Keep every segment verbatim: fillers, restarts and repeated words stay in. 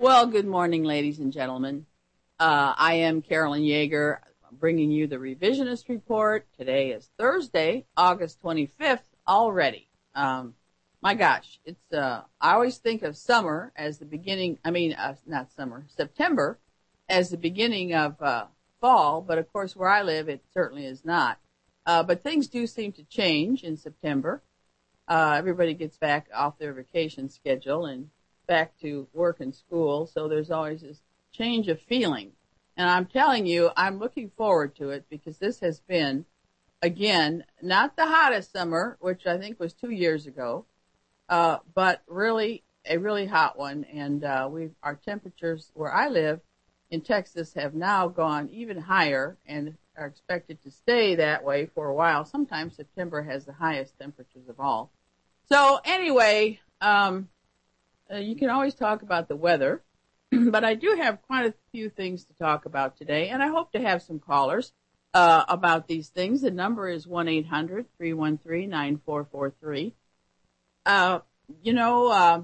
Well, good morning, ladies and gentlemen. Uh, I am Carolyn Yeager, bringing you the Revisionist Report. Today is Thursday, August twenty-fifth already. Um, my gosh, it's, uh, I always think of summer as the beginning, I mean, uh, not summer, September as the beginning of, uh, fall, but of course where I live, it certainly is not. Uh, but things do seem to change in September. Uh, everybody gets back off their vacation schedule and back to work and school, so there's always this change of feeling. And I'm telling you, I'm looking forward to it because this has been, again, not the hottest summer, which I think was two years ago, uh, but really a really hot one. And uh, we our temperatures where I live in Texas have now gone even higher and are expected to stay that way for a while. Sometimes September has the highest temperatures of all. So anyway, um, Uh, you can always talk about the weather, but I do have quite a few things to talk about today, and I hope to have some callers uh, about these things. The number is one eight hundred three one three nine four four three. Uh, you know, uh,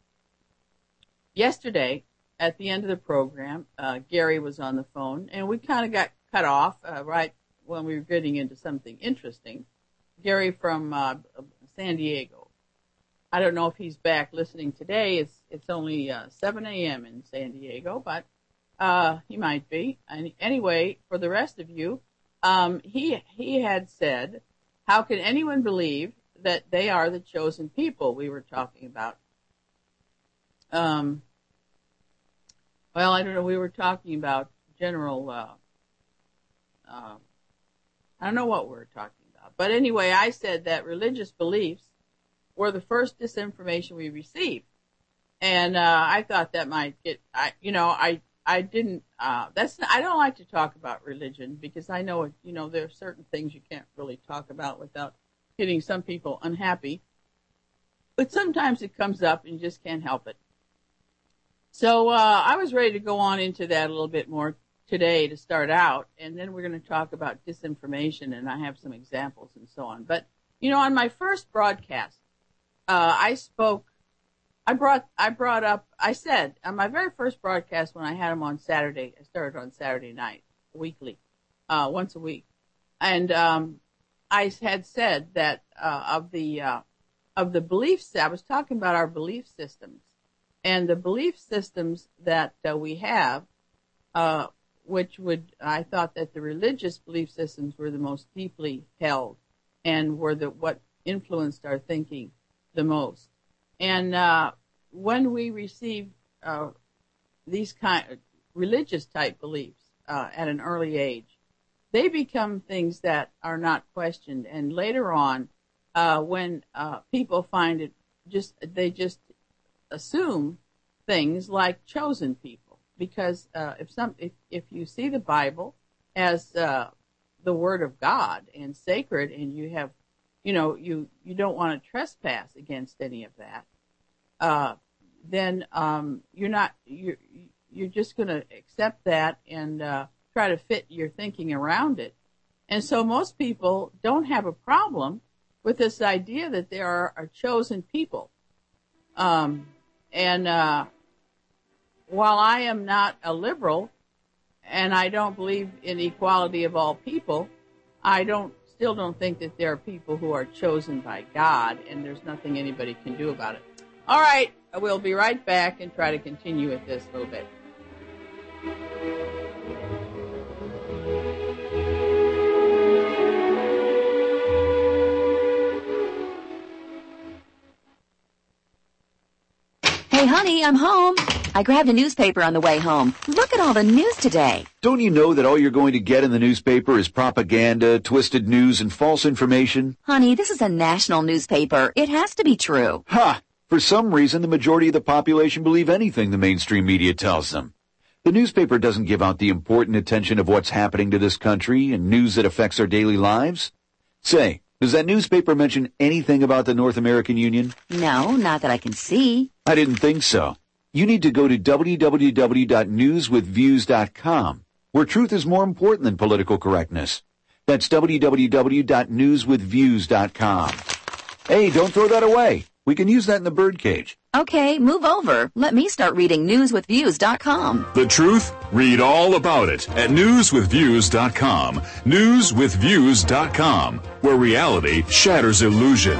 yesterday at the end of the program, uh, Gary was on the phone, and we kind of got cut off uh, right when we were getting into something interesting. Gary from uh, San Diego. I don't know if he's back listening today. It's it's only uh, seven a.m. in San Diego, but uh, he might be. And anyway, for the rest of you, um, he he had said, how can anyone believe that they are the chosen people we were talking about? Um, well, I don't know. We were talking about general, uh, uh, I don't know what we were talking about. But anyway, I said that religious beliefs were the first disinformation we received. And, uh, I thought that might get, I, you know, I, I didn't, uh, that's, I don't like to talk about religion because I know, you know, there are certain things you can't really talk about without getting some people unhappy. But sometimes it comes up and you just can't help it. So, uh, I was ready to go on into that a little bit more today to start out. And then we're going to talk about disinformation and I have some examples and so on. But, you know, on my first broadcast, Uh, I spoke, I brought, I brought up, I said on my very first broadcast when I had them on Saturday, I started on Saturday night, weekly, uh, once a week. And, um, I had said that, uh, of the, uh, of the beliefs, I was talking about our belief systems and the belief systems that uh, we have, uh, which would, I thought that the religious belief systems were the most deeply held and were the, what influenced our thinking the most. And uh, when we receive uh, these kind of religious type beliefs uh, at an early age, they become things that are not questioned. And later on, uh, when uh, people find it, just they just assume things like chosen people, because uh, if some if, if you see the Bible as uh, the Word of God and sacred, and you have you know, you, you don't want to trespass against any of that, uh, then, um, you're not, you're, you're just going to accept that and, uh, try to fit your thinking around it. And so most people don't have a problem with this idea that there are a chosen people. Um, and, uh, while I am not a liberal and I don't believe in equality of all people, I don't, still don't think that there are people who are chosen by God, and there's nothing anybody can do about it. All right, we'll be right back and try to continue with this a little bit. Hey, honey, I'm home. I grabbed a newspaper on the way home. Look at all the news today. Don't you know that all you're going to get in the newspaper is propaganda, twisted news, and false information? Honey, this is a national newspaper. It has to be true. Ha! For some reason, the majority of the population believe anything the mainstream media tells them. The newspaper doesn't give out the important attention of what's happening to this country and news that affects our daily lives. Say, does that newspaper mention anything about the North American Union? No, not that I can see. I didn't think so. You need to go to w w w dot news with views dot com, where truth is more important than political correctness. That's w w w dot news with views dot com. Hey, don't throw that away. We can use that in the birdcage. Okay, move over. Let me start reading news with views dot com. The truth? Read all about it at news with views dot com. news with views dot com, where reality shatters illusion.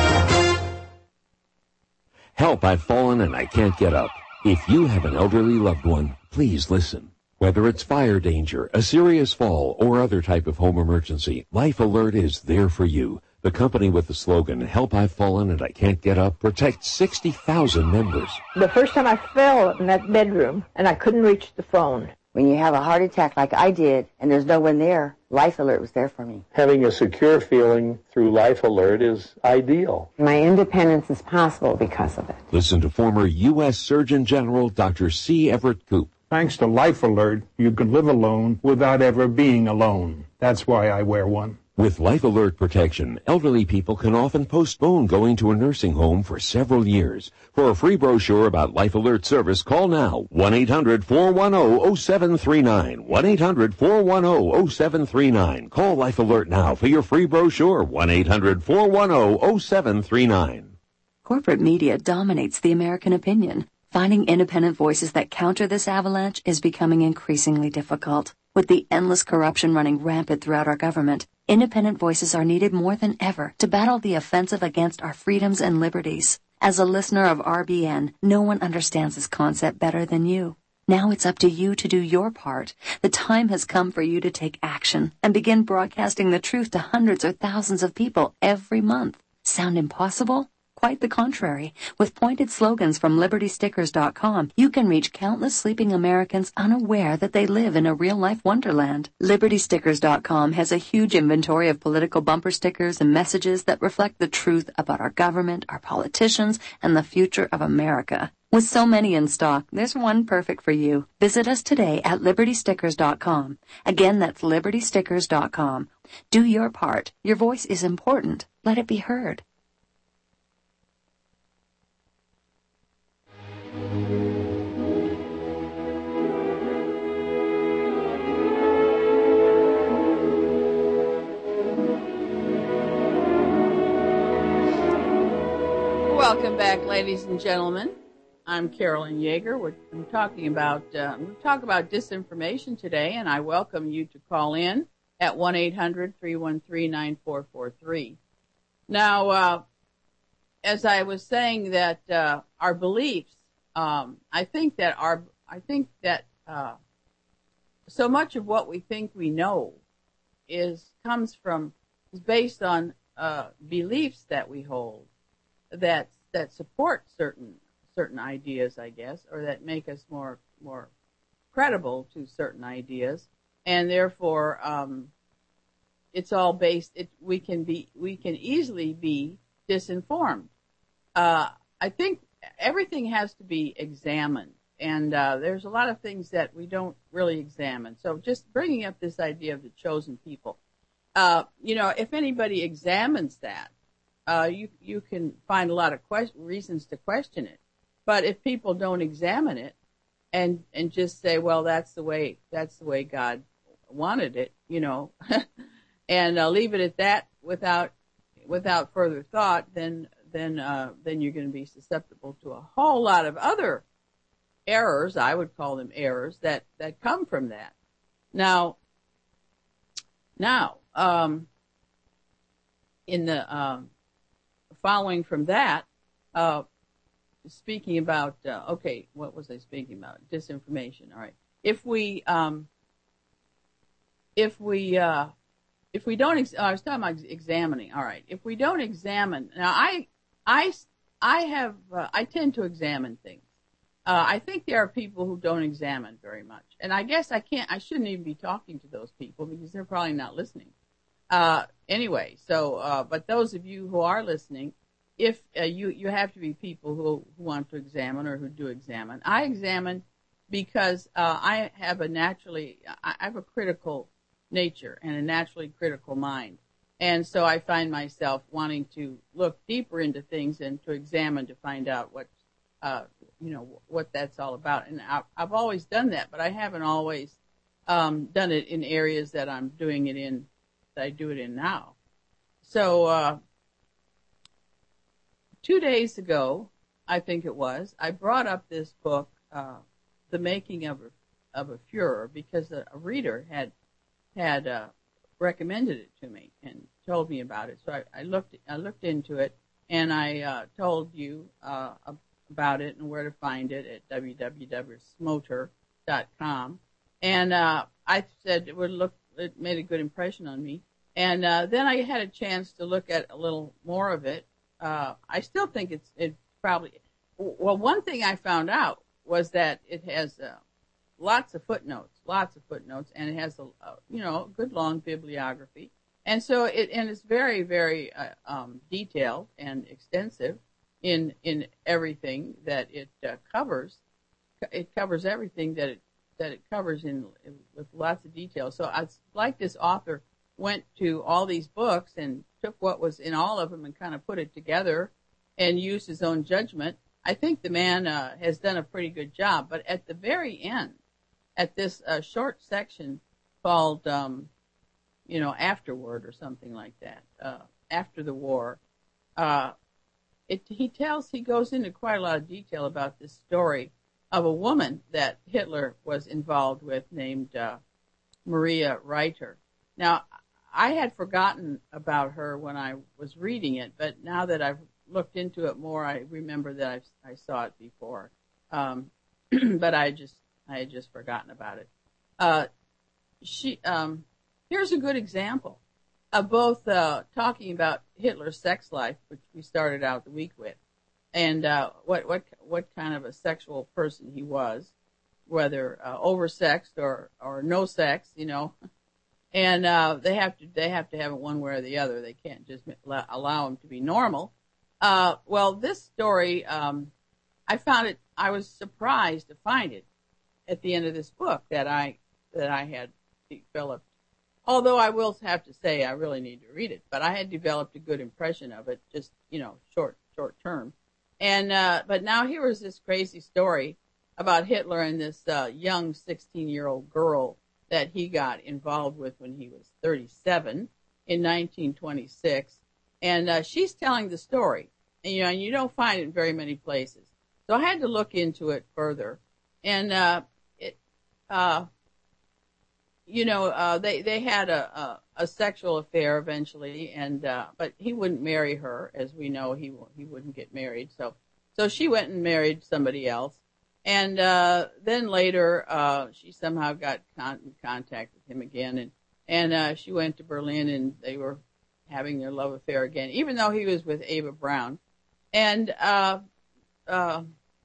Help, I've fallen and I can't get up. If you have an elderly loved one, please listen. Whether it's fire danger, a serious fall, or other type of home emergency, Life Alert is there for you. The company with the slogan, Help, I've Fallen and I Can't Get Up, protects sixty thousand members. The first time I fell in that bedroom and I couldn't reach the phone. When you have a heart attack like I did and there's no one there, Life Alert was there for me. Having a secure feeling through Life Alert is ideal. My independence is possible because of it. Listen to former U S Surgeon General Doctor C. Everett Koop. Thanks to Life Alert, you can live alone without ever being alone. That's why I wear one. With Life Alert protection, elderly people can often postpone going to a nursing home for several years. For a free brochure about Life Alert service, call now, one eight hundred four one zero zero seven three nine, one eight hundred four one zero zero seven three nine. Call Life Alert now for your free brochure, one eight hundred four one zero zero seven three nine. Corporate media dominates the American opinion. Finding independent voices that counter this avalanche is becoming increasingly difficult. With the endless corruption running rampant throughout our government, independent voices are needed more than ever to battle the offensive against our freedoms and liberties. As a listener of R B N, no one understands this concept better than you. Now it's up to you to do your part. The time has come for you to take action and begin broadcasting the truth to hundreds or thousands of people every month. Sound impossible? Quite the contrary. With pointed slogans from liberty stickers dot com, you can reach countless sleeping Americans unaware that they live in a real-life wonderland. liberty stickers dot com has a huge inventory of political bumper stickers and messages that reflect the truth about our government, our politicians, and the future of America. With so many in stock, there's one perfect for you. Visit us today at liberty stickers dot com. Again, that's liberty stickers dot com. Do your part. Your voice is important. Let it be heard. Welcome back, ladies and gentlemen. I'm Carolyn Yeager. We're I'm talking about uh, we talk about disinformation today, and I welcome you to call in at one eight hundred three one three nine four four three. Now, uh, as I was saying, that uh, our beliefs, um, I think that our I think that uh, so much of what we think we know is comes from is based on uh, beliefs that we hold that that support certain certain ideas, I guess, or that make us more more credible to certain ideas, and therefore um, it's all based. It we can be we can easily be disinformed. Uh, I think everything has to be examined, and uh, there's a lot of things that we don't really examine. So just bringing up this idea of the chosen people, uh, you know, if anybody examines that, uh, you you can find a lot of que- reasons to question it. But if people don't examine it and and just say, well, that's the way that's the way God wanted it, you know, and uh, leave it at that without without further thought, then then uh, then you're going to be susceptible to a whole lot of other errors. I would call them errors that, that come from that. Now, now um, in the uh, following from that. Uh, Speaking about, uh, okay, what was I speaking about? Disinformation. All right. If we, um, if we, uh, if we don't, ex- I was talking about examining. All right. If we don't examine, now I, I, I have, uh, I tend to examine things. Uh, I think there are people who don't examine very much, and I guess I can't, I shouldn't even be talking to those people because they're probably not listening. Uh, anyway, so, uh, but those of you who are listening, if uh, you, you have to be people who, who want to examine or who do examine. I examine because uh, I have a naturally, I have a critical nature and a naturally critical mind. And so I find myself wanting to look deeper into things and to examine to find out what, uh, you know, what that's all about. And I, I've always done that, but I haven't always um, done it in areas that I'm doing it in, that I do it in now. So, uh, two days ago, I think it was, I brought up this book, uh, The Making of a, of a Fuhrer, because a, a reader had had uh, recommended it to me and told me about it. So I, I looked I looked into it, and I uh, told you uh, about it and where to find it at w w w dot smoter dot com. And uh, I said it would look it made a good impression on me. And uh, then I had a chance to look at a little more of it. Uh, I still think it's it probably well. One thing I found out was that it has uh, lots of footnotes, lots of footnotes, and it has a, a you know good long bibliography. And so it and it's very very uh, um, detailed and extensive in in everything that it uh, covers. It covers everything that it that it covers in with lots of detail. So I like this author went to all these books and took what was in all of them and kind of put it together and used his own judgment. I think the man uh, has done a pretty good job. But at the very end, at this uh, short section called, um, you know, Afterward or something like that, uh, after the war, uh, it, he tells, he goes into quite a lot of detail about this story of a woman that Hitler was involved with named uh, Maria Reiter. Now, I had forgotten about her when I was reading it, but now that I've looked into it more, I remember that I've, I saw it before. Um, but I just I had just forgotten about it. Uh, she um, here's a good example of both uh, talking about Hitler's sex life, which we started out the week with, and uh, what what what kind of a sexual person he was, whether uh, oversexed or or no sex, you know. And uh, they have to they have to have it one way or the other. They can't just allow them to be normal. Uh, well, this story, um, I found it. I was surprised to find it at the end of this book that I that I had developed. Although I will have to say I really need to read it, but I had developed a good impression of it, just you know, short short term. And uh, but now here was this crazy story about Hitler and this uh, young sixteen-year-old girl that he got involved with when he was thirty-seven in nineteen twenty-six. And uh, she's telling the story. And, you know, and you don't find it in very many places. So I had to look into it further. And, uh, it, uh, you know, uh, they, they had a, a, a sexual affair eventually, and, uh, but he wouldn't marry her. As we know, he, he wouldn't get married. So, so she went and married somebody else. And uh, then later, uh, she somehow got con- in contact with him again, and and uh, she went to Berlin, and they were having their love affair again, even though he was with Eva Braun. And uh, uh,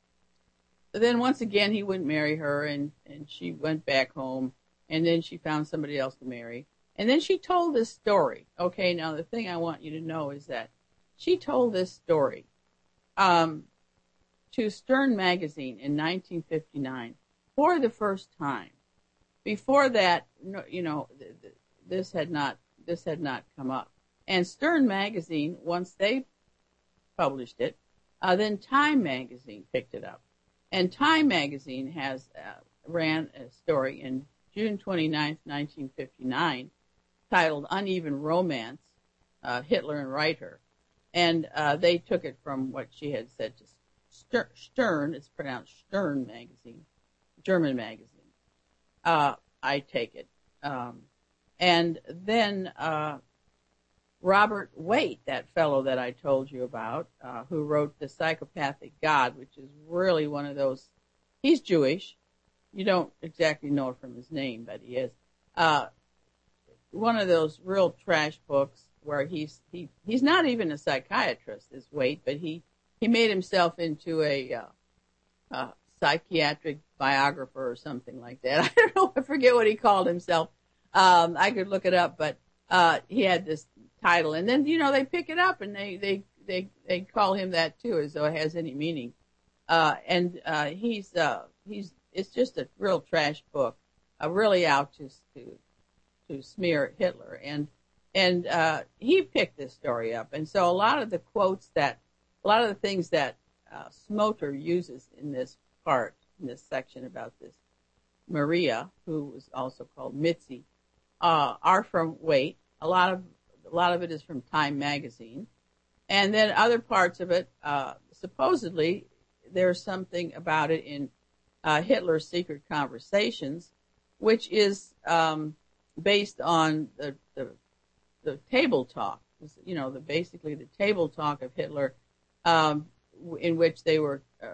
then once again, he wouldn't marry her, and, and she went back home, and then she found somebody else to marry. And then she told this story. Okay, now the thing I want you to know is that she told this story. Um, to Stern magazine in nineteen fifty-nine for the first time. Before that, you know, this had not this had not come up. And Stern magazine, once they published it, uh, then Time magazine picked it up. And Time magazine has uh, ran a story in June twenty-ninth, nineteen fifty-nine, titled "Uneven Romance: uh, Hitler and Reiter," and uh, they took it from what she had said to Stern, it's pronounced Stern magazine, German magazine. Uh, I take it. Um, and then uh, Robert Waite, that fellow that I told you about, uh, who wrote The Psychopathic God, which is really one of those, he's Jewish. You don't exactly know it from his name, but he is. Uh, one of those real trash books where he's he he's not even a psychiatrist, this Waite, but he He made himself into a, uh, a psychiatric biographer or something like that. I don't know. I forget what he called himself. Um, I could look it up, but uh, he had this title. And then, you know, they pick it up and they, they, they, they call him that too, as though it has any meaning. Uh, and uh, he's uh, he's it's just a real trash book, uh, really out to to to smear Hitler. And and uh, he picked this story up. And so a lot of the quotes that A lot of the things that uh, Smoter uses in this part, in this section about this Maria, who was also called Mitzi, uh, are from Waite. A lot of a lot of it is from Time magazine, And then other parts of it, uh, supposedly, there's something about it in uh, Hitler's Secret Conversations, which is um, based on the, the the table talk. You know, the basically the table talk of Hitler, um, in which they were uh,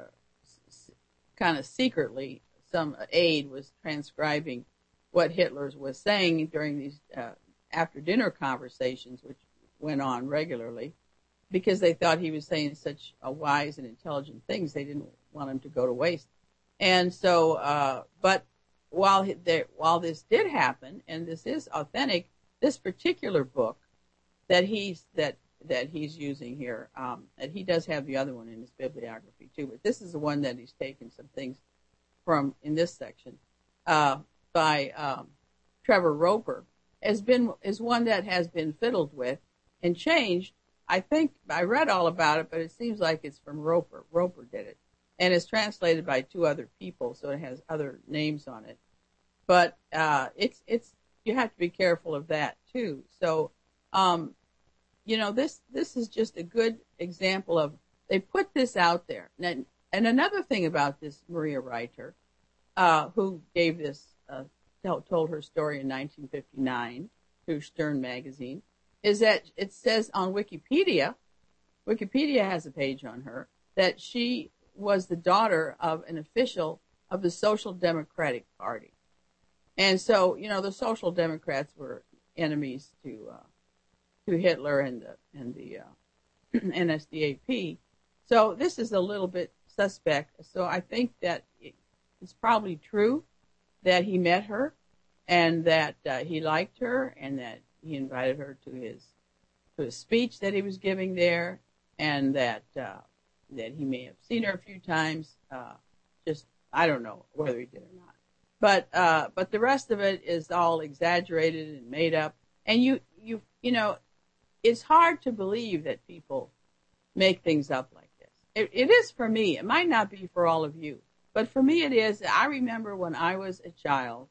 s- kind of secretly, some aide was transcribing what Hitler was saying during these uh, after-dinner conversations, which went on regularly, because they thought he was saying such uh, wise and intelligent things, they didn't want him to go to waste. And so, uh, but while he, there, while this did happen, and this is authentic, this particular book that he's that that he's using here, um, and he does have the other one in his bibliography too, but this is the one that he's taken some things from in this section uh, by um, Trevor Roper, has been is one that has been fiddled with and changed. I think I read all about it, but it seems like it's from Roper. Roper did it, and it's translated by two other people, so it has other names on it. But uh, it's it's you have to be careful of that too. So, um, you know, this this is just a good example of they put this out there. And, and another thing about this Maria Reiter, uh, who gave this uh, told her story in nineteen fifty-nine through Stern magazine, is that it says on Wikipedia, Wikipedia has a page on her, that she was the daughter of an official of the Social Democratic Party. And so, you know, the Social Democrats were enemies to uh, to Hitler and the, and the uh, N S D A P. So this is a little bit suspect. So I think that it's probably true that he met her and that uh, he liked her and that he invited her to his to a speech that he was giving there, and that uh, that he may have seen her a few times. Uh, just I don't know whether he did or not, but uh, but the rest of it is all exaggerated and made up. And you you you know, it's hard to believe that people make things up like this. It, it is for me. It might not be for all of you, but for me it is. I remember when I was a child,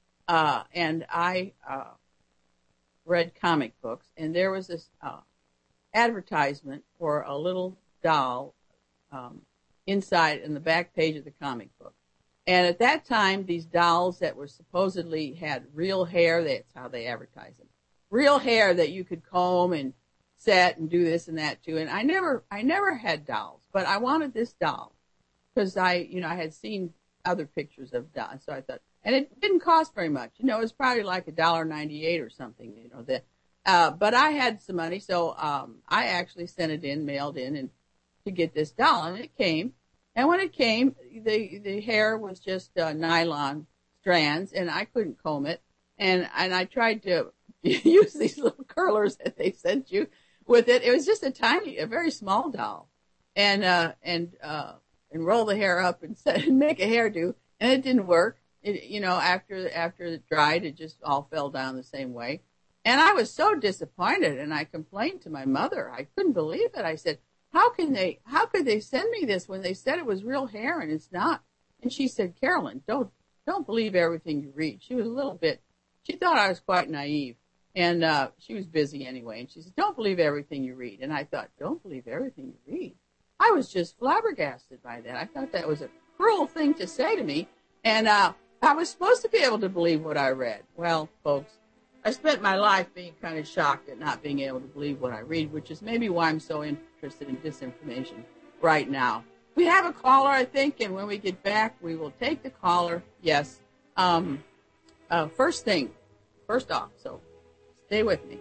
uh, and I. Uh, read comic books, and there was this uh, advertisement for a little doll um, inside in the back page of the comic book. And at that time, these dolls that were supposedly had real hair, that's how they advertised them, real hair that you could comb and set and do this and that too. And I never, I never had dolls, but I wanted this doll because I, you know, I had seen other pictures of dolls, so I thought. And it didn't cost very much. You know, it was probably like a dollar ninety-eight or something, you know. The, uh, but I had some money, so um, I actually sent it in, mailed in, and to get this doll. And it came. And when it came, the the hair was just uh, nylon strands, and I couldn't comb it. And and I tried to use these little curlers that they sent you with it. It was just a tiny, a very small doll. And uh, and uh, and roll the hair up and, set, and make a hairdo, and it didn't work. It, you know, after after it dried, it just all fell down the same way. And I was so disappointed, and I complained to my mother. I couldn't believe it. I said, how can they, how could they send me this when they said it was real hair and it's not? And she said, Carolyn, don't, don't believe everything you read. She was a little bit, she thought I was quite naive. And uh, she was busy anyway. And she said, don't believe everything you read. And I thought, don't believe everything you read. I was just flabbergasted by that. I thought that was a cruel thing to say to me. And, uh, I was supposed to be able to believe what I read. Well, folks, I spent my life being kind of shocked at not being able to believe what I read, which is maybe why I'm so interested in disinformation right now. We have a caller, I think, and when we get back, we will take the caller. Yes. Um, uh, first thing, first off, so stay with me.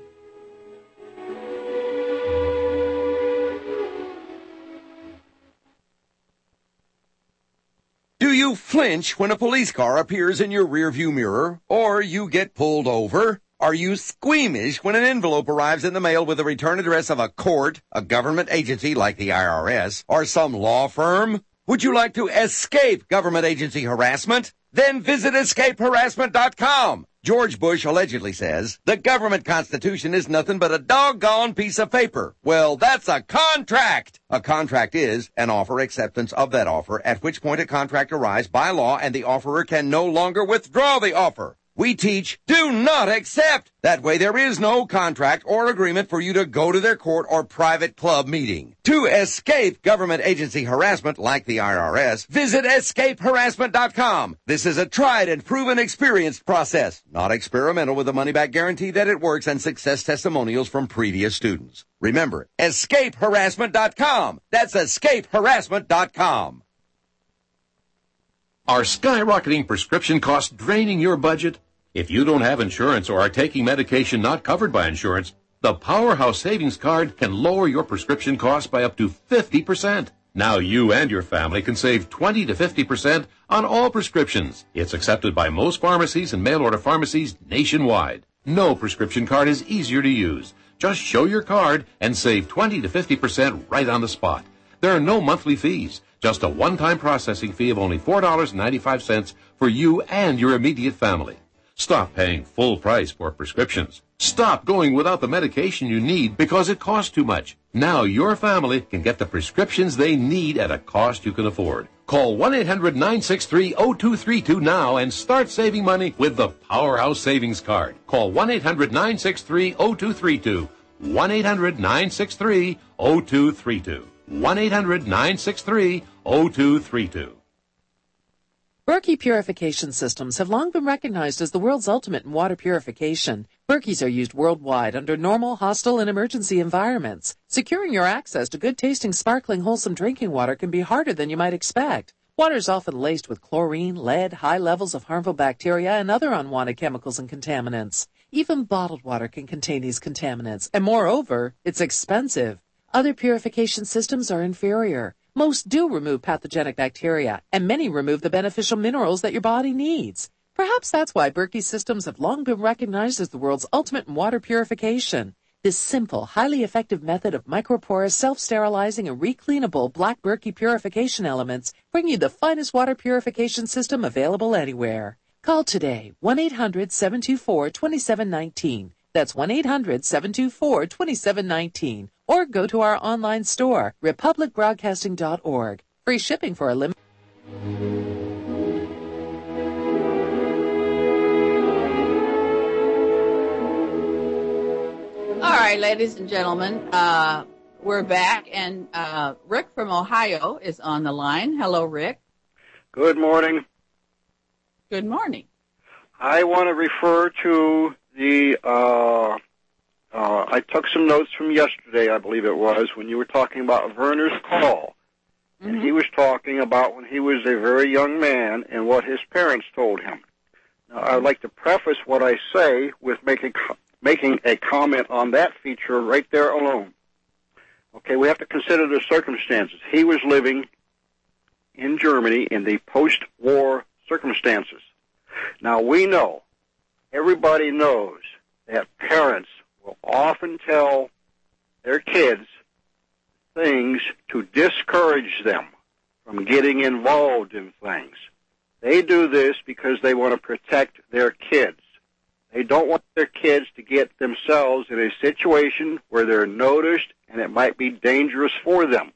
Do you flinch when a police car appears in your rearview mirror, or you get pulled over? Are you squeamish when an envelope arrives in the mail with the return address of a court, a government agency like the I R S, or some law firm? Would you like to escape government agency harassment? Then visit escape harassment dot com. George Bush allegedly says, the government constitution is nothing but a doggone piece of paper. Well, that's a contract. A contract is an offer acceptance of that offer, at which point a contract arrives by law and the offerer can no longer withdraw the offer. We teach do not accept. That way there is no contract or agreement for you to go to their court or private club meeting. To escape government agency harassment like the I R S, visit escape harassment dot com. This is a tried and proven experienced process, not experimental, with a money-back guarantee that it works and success testimonials from previous students. Remember, escape harassment dot com. That's escape harassment dot com. Are skyrocketing prescription costs draining your budget? If you don't have insurance or are taking medication not covered by insurance, the Powerhouse Savings Card can lower your prescription costs by up to fifty percent. Now you and your family can save twenty to fifty percent on all prescriptions. It's accepted by most pharmacies and mail-order pharmacies nationwide. No prescription card is easier to use. Just show your card and save twenty to fifty percent right on the spot. There are no monthly fees, just a one-time processing fee of only four dollars and ninety-five cents for you and your immediate family. Stop paying full price for prescriptions. Stop going without the medication you need because it costs too much. Now your family can get the prescriptions they need at a cost you can afford. Call one eight hundred nine six three oh two three two now and start saving money with the Powerhouse Savings Card. Call one eight hundred nine six three oh two three two. one eight hundred nine six three oh two three two. one eight hundred nine six three oh two three two. Berkey purification systems have long been recognized as the world's ultimate in water purification. Berkeys are used worldwide under normal, hostile, and emergency environments. Securing your access to good-tasting, sparkling, wholesome drinking water can be harder than you might expect. Water is often laced with chlorine, lead, high levels of harmful bacteria, and other unwanted chemicals and contaminants. Even bottled water can contain these contaminants, and moreover, it's expensive. Other purification systems are inferior. Most do remove pathogenic bacteria, and many remove the beneficial minerals that your body needs. Perhaps that's why Berkey systems have long been recognized as the world's ultimate in water purification. This simple, highly effective method of microporous, self-sterilizing, and recleanable black Berkey purification elements bring you the finest water purification system available anywhere. Call today, one eight hundred seven two four two seven one nine. That's one eight hundred seven two four two seven one nine. Or go to our online store, republic broadcasting dot org. Free shipping for a limit. All right, ladies and gentlemen, uh, we're back, and uh, Rick from Ohio is on the line. Hello, Rick. Good morning. Good morning. I want to refer to the... Uh, Uh, I took some notes from yesterday, I believe it was, when you were talking about Werner's call. Mm-hmm. And he was talking about when he was a very young man and what his parents told him. Now, I would like to preface what I say with making, making a comment on that feature right there alone. Okay, we have to consider the circumstances. He was living in Germany in the post-war circumstances. Now, we know, everybody knows, that parents will often tell their kids things to discourage them from getting involved in things. They do this because they want to protect their kids. They don't want their kids to get themselves in a situation where they're noticed and it might be dangerous for them.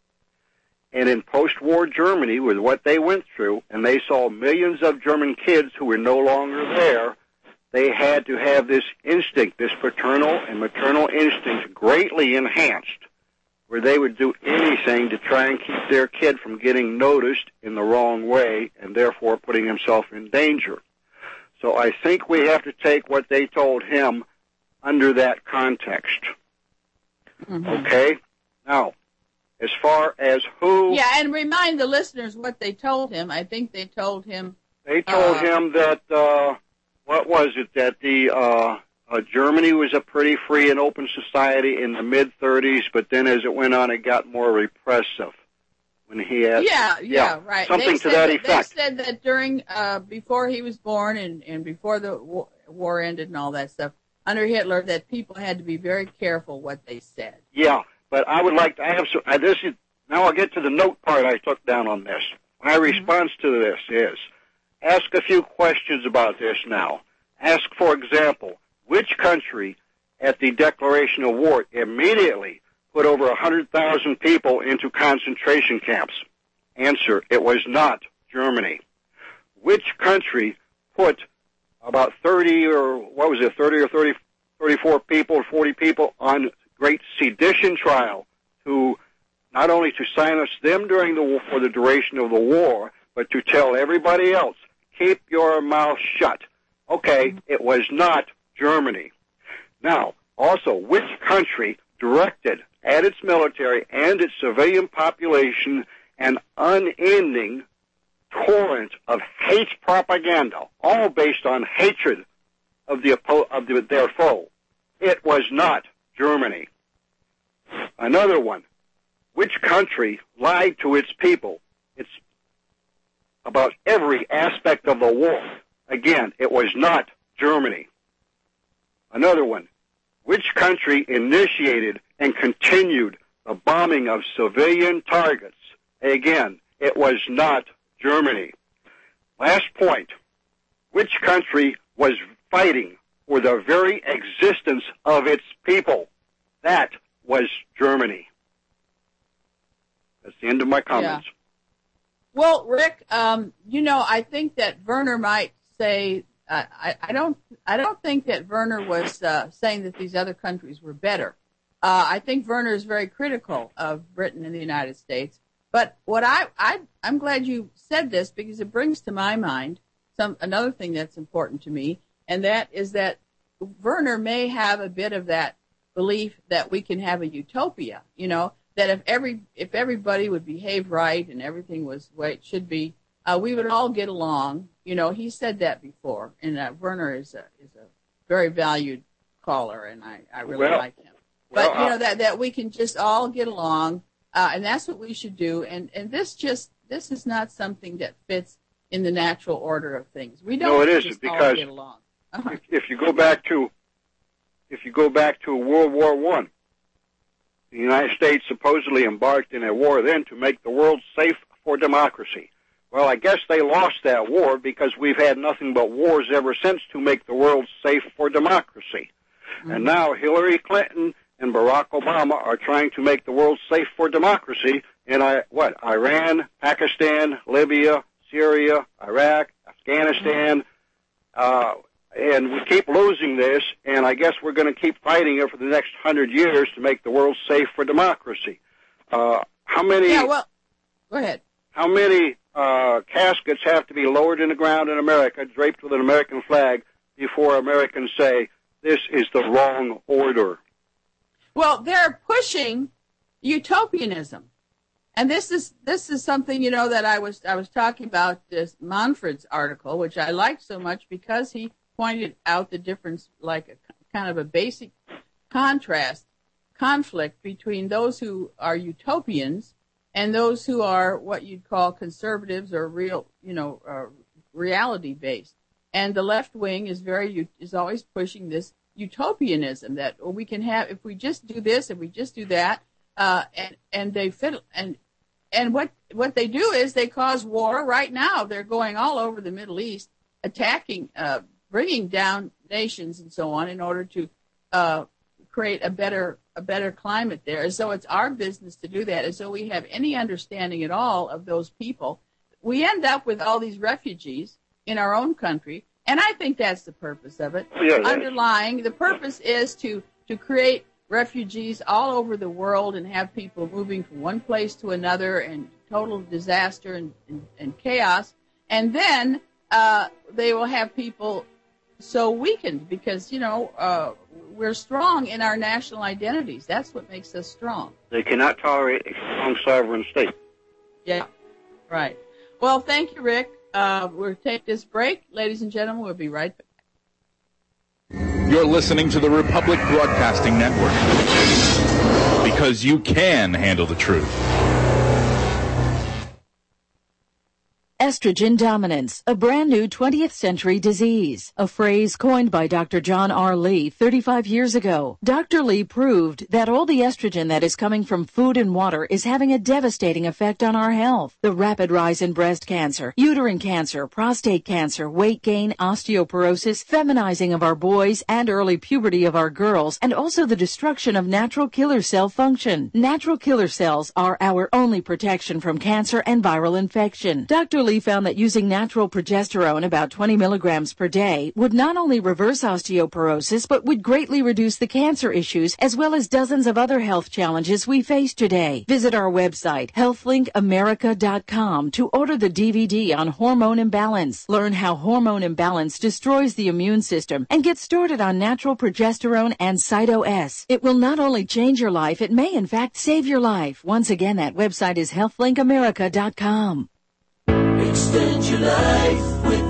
And in post-war Germany, with what they went through, and they saw millions of German kids who were no longer there, they had to have this instinct, this paternal and maternal instinct greatly enhanced, where they would do anything to try and keep their kid from getting noticed in the wrong way and therefore putting himself in danger. So I think we have to take what they told him under that context. Mm-hmm. Okay? Now, as far as who... Yeah, and remind the listeners what they told him. I think they told him... They told uh, him that... Uh, What was it, that the uh, uh, Germany was a pretty free and open society in the mid-thirties, but then as it went on, it got more repressive. When he had, yeah, yeah, yeah, right. Something they to that, that effect. They said that during, uh, before he was born and, and before the war, war ended and all that stuff, under Hitler, that people had to be very careful what they said. Yeah, but I would like to have some, uh, this is, now I'll get to the note part I took down on this. My mm-hmm. response to this is, ask a few questions about this now. Ask, for example, which country at the declaration of war immediately put over one hundred thousand people into concentration camps? Answer, it was not Germany. Which country put about thirty or, what was it, thirty or thirty, thirty-four people, forty people on great sedition trial to not only to silence them during the war, for the duration of the war, but to tell everybody else, keep your mouth shut. Okay, it was not Germany. Now, also, which country directed at its military and its civilian population an unending torrent of hate propaganda, all based on hatred of the of the, their foe? It was not Germany. Another one. Which country lied to its people? It's about every aspect of the war. Again, it was not Germany. Another one. Which country initiated and continued the bombing of civilian targets? Again, it was not Germany. Last point. Which country was fighting for the very existence of its people? That was Germany. That's the end of my comments. Yeah. Well, Rick, um, you know, I think that Werner might say, uh, I, I don't, I don't think that Werner was uh, saying that these other countries were better. Uh, I think Werner is very critical of Britain and the United States. But what I, I, I'm glad you said this, because it brings to my mind some another thing that's important to me, and that is that Werner may have a bit of that belief that we can have a utopia. You know, that if every if everybody would behave right and everything was the way it should be, uh, we would all get along. You know, he said that before, and uh, Werner is a is a very valued caller, and I, I really well, like him. But well, you know that that we can just all get along. Uh, and that's what we should do. And, and this just, this is not something that fits in the natural order of things. We don't no, it isn't, just because all get along. Uh-huh. if, if you go back to, if you go back to World War One, the United States supposedly embarked in a war then to make the world safe for democracy. Well, I guess they lost that war, because we've had nothing but wars ever since to make the world safe for democracy. Mm-hmm. And now Hillary Clinton and Barack Obama are trying to make the world safe for democracy in I, what Iran, Pakistan, Libya, Syria, Iraq, Afghanistan, uh, and we keep losing this. And I guess we're going to keep fighting it for the next hundred years to make the world safe for democracy. Uh, how many? Yeah, well, go ahead. How many uh, caskets have to be lowered in the ground in America, draped with an American flag, before Americans say this is the wrong order? Well, they're pushing utopianism, and this is this is something, you know, that I was I was talking about this Manfred's article, which I liked so much because he pointed out the difference, like a kind of a basic contrast, conflict between those who are utopians and those who are what you'd call conservatives or real, you know, uh, reality based. And the left wing is very is always pushing this utopianism that oh, we can have, if we just do this, if we just do that, uh, and and they fit and and what what they do is they cause war. Right now, they're going all over the Middle East, attacking, uh, bringing down nations and so on, in order to uh, create a better a better climate there. As though it's our business to do that. As though we have any understanding at all of those people. We end up with all these refugees in our own country. And I think that's the purpose of it. Yeah, Underlying, the purpose is to, to create refugees all over the world and have people moving from one place to another, and total disaster and, and, and chaos. And then uh, they will have people so weakened because, you know, uh, we're strong in our national identities. That's what makes us strong. They cannot tolerate a strong sovereign state. Yeah, right. Well, thank you, Rick. Uh, we'll take this break. Ladies and gentlemen, we'll be right back. You're listening to the Republic Broadcasting Network, because you can handle the truth. Estrogen dominance, a brand new twentieth century disease, a phrase coined by Doctor John R. Lee thirty-five years ago. Doctor Lee proved that all the estrogen that is coming from food and water is having a devastating effect on our health. The rapid rise in breast cancer, uterine cancer, prostate cancer, weight gain, osteoporosis, feminizing of our boys, and early puberty of our girls, and also the destruction of natural killer cell function. Natural killer cells are our only protection from cancer and viral infection. Doctor Lee we found that using natural progesterone, about twenty milligrams per day, would not only reverse osteoporosis, but would greatly reduce the cancer issues as well as dozens of other health challenges we face today. Visit our website, health link america dot com, to order the D V D on hormone imbalance. Learn how hormone imbalance destroys the immune system and get started on natural progesterone and Cyto-S. It will not only change your life, it may in fact save your life. Once again, that website is health link america dot com. Extend your life with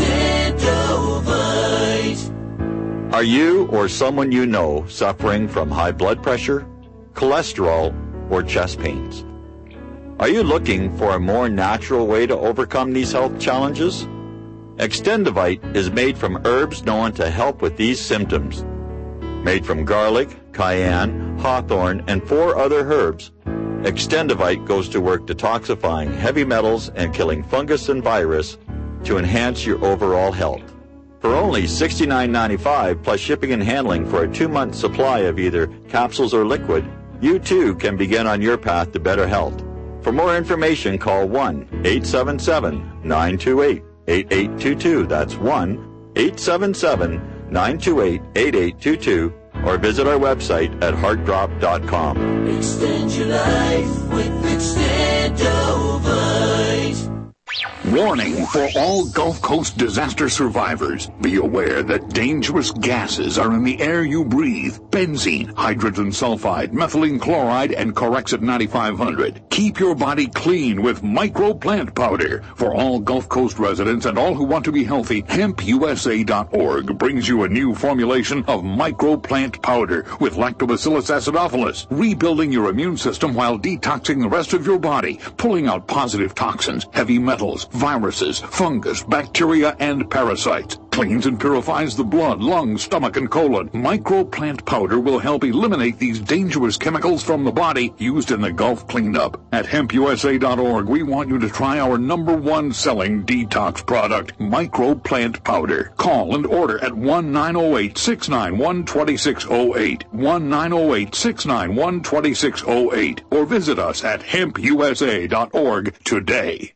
Extendovite. Are you or someone you know suffering from high blood pressure, cholesterol, or chest pains? Are you looking for a more natural way to overcome these health challenges? Extendovite is made from herbs known to help with these symptoms. Made from garlic, cayenne, hawthorn, and four other herbs, Extendovite goes to work detoxifying heavy metals and killing fungus and virus to enhance your overall health. For only sixty-nine ninety-five plus shipping and handling for a two-month supply of either capsules or liquid, you too can begin on your path to better health. For more information, call one eight seven seven, nine two eight, eight eight two two. That's one eight seven seven, nine two eight, eight eight two two, or visit our website at heart drop dot com. Extend your life with Extendovite. Warning for all Gulf Coast disaster survivors. Be aware that dangerous gases are in the air you breathe. Benzene, hydrogen sulfide, methylene chloride, and Corexit ninety-five hundred. Keep your body clean with Micro Plant Powder. For all Gulf Coast residents and all who want to be healthy, hemp U S A dot org brings you a new formulation of Micro Plant Powder with Lactobacillus acidophilus, rebuilding your immune system while detoxing the rest of your body, pulling out positive toxins, heavy metals, viruses, fungus, bacteria, and parasites. Cleans and purifies the blood, lungs, stomach, and colon. Micro Plant Powder will help eliminate these dangerous chemicals from the body used in the Gulf cleanup. At hemp U S A dot org, we want you to try our number one selling detox product, Micro Plant Powder. Call and order at one nine zero eight, six nine one, two six zero eight, one nine zero eight, six nine one, two six zero eight, or visit us at hemp U S A dot org today.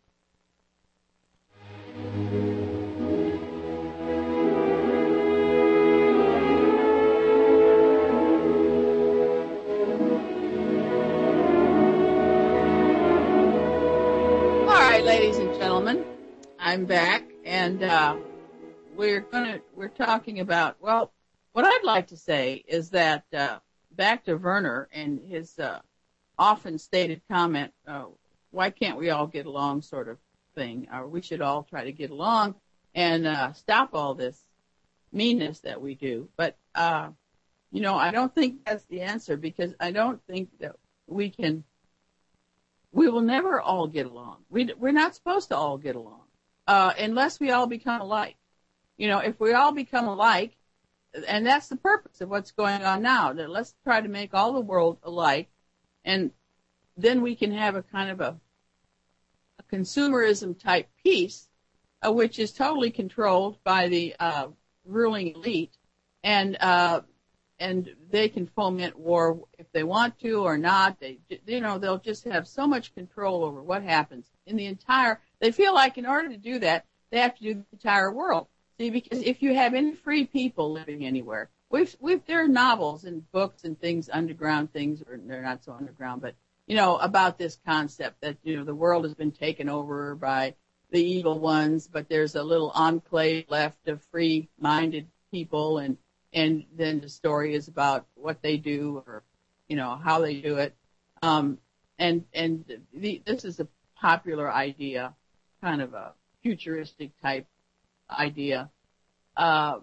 Ladies and gentlemen, I'm back, and uh, we're gonna we're talking about, well, what I'd like to say is that uh, back to Werner and his uh, often stated comment, uh, why can't we all get along, sort of thing, or we should all try to get along and uh, stop all this meanness that we do. But uh, you know, I don't think that's the answer, because I don't think that we can. We will never all get along. We, we're not supposed to all get along uh, unless we all become alike. You know, if we all become alike, and that's the purpose of what's going on now, that let's try to make all the world alike, and then we can have a kind of a, a consumerism type peace, uh, which is totally controlled by the uh, ruling elite, and uh, and they can foment war if they want to or not. They, you know, they'll just have so much control over what happens in the entire. They feel like in order to do that, they have to do the entire world. See, because if you have any free people living anywhere, we've, we've, there are novels and books and things, underground things, or they're not so underground, but, you know, about this concept that, you know, the world has been taken over by the evil ones, but there's a little enclave left of free-minded people, and And then the story is about what they do, or, you know, how they do it. Um, and and the, this is a popular idea, kind of a futuristic type idea. Uh,